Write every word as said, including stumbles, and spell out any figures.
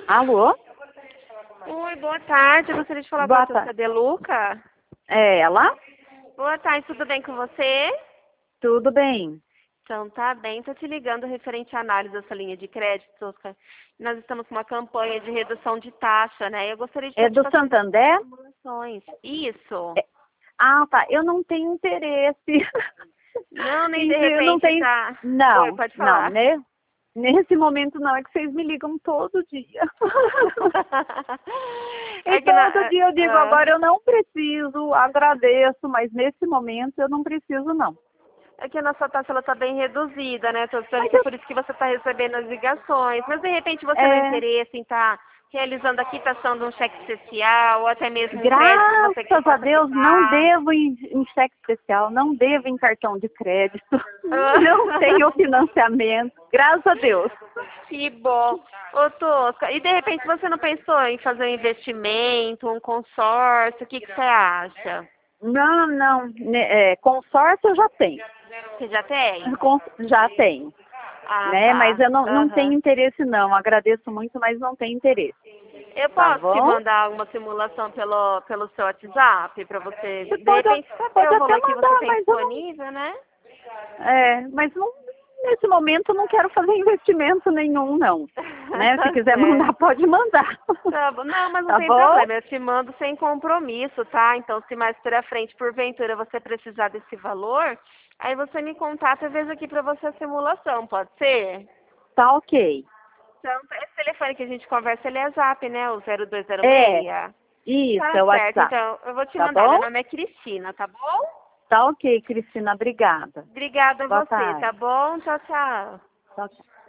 Alô? Oi, boa tarde. Eu gostaria de falar Boa com a tarde. Sra. Deluca. É ela? Boa tarde, tudo bem com você? Tudo bem. Então, tá bem. Estou te ligando referente à análise dessa linha de crédito, Oscar. Nós estamos com uma campanha de redução de taxa, né? Eu gostaria de É estar te do passando Santander? informações. Isso. É- Ah, tá. Eu não tenho interesse. Não, nem de Em- Eu não repente tenho. tá... Oi, Não, pode não, falar. né? Nesse momento não, é que vocês me ligam todo dia. E É que na... todo dia eu digo, ah, agora eu não preciso, agradeço, mas nesse momento eu não preciso, não. É que a nossa taxa ela tá bem reduzida, né? Tô dizendo Mas que é eu, por isso que você está recebendo as ligações. Mas de repente você não é, interessa em estar realizando a quitação de um cheque especial ou até mesmo um crédito que você graças a possa Deus, não quitar. devo em, em cheque especial, não devo em cartão de crédito, Ah, não tenho financiamento, graças a Deus. Que bom. Ô, Tosca, e de repente você não pensou em fazer um investimento, um consórcio? O que, que você acha? Não, não, né, é, consórcio eu já tenho, Você já tem? Cons- já tenho, Ah, né? Mas tá. eu não, não tenho Aham. interesse não, agradeço muito, mas não tenho interesse, Eu tá posso te bom? mandar uma simulação pelo, pelo seu WhatsApp para você, Você de pode, repente, saber pode o até valor que você mandar, tem mas eu não, disponível, né? é, mas não, nesse momento eu não quero fazer investimento nenhum, não. Né? Se Tá quiser mandar, certo. pode mandar. Tá bom. Não, mas não Tá tem bom? problema. Eu te mando sem compromisso, tá? Então, se mais pra frente, porventura, você precisar desse valor, aí você me contata e eu vejo aqui pra você a simulação, pode ser? Tá ok. Então, esse telefone que a gente conversa, ele é zap, né? O zero dois zero É, seis. isso, Tá é o certo. WhatsApp. Então, eu vou te Tá mandar. bom? Meu nome é Cristina, tá bom? Tá ok, Cristina, obrigada. Obrigada a Boa você, tarde. tá bom? Tchau, tchau. Tchau, tchau.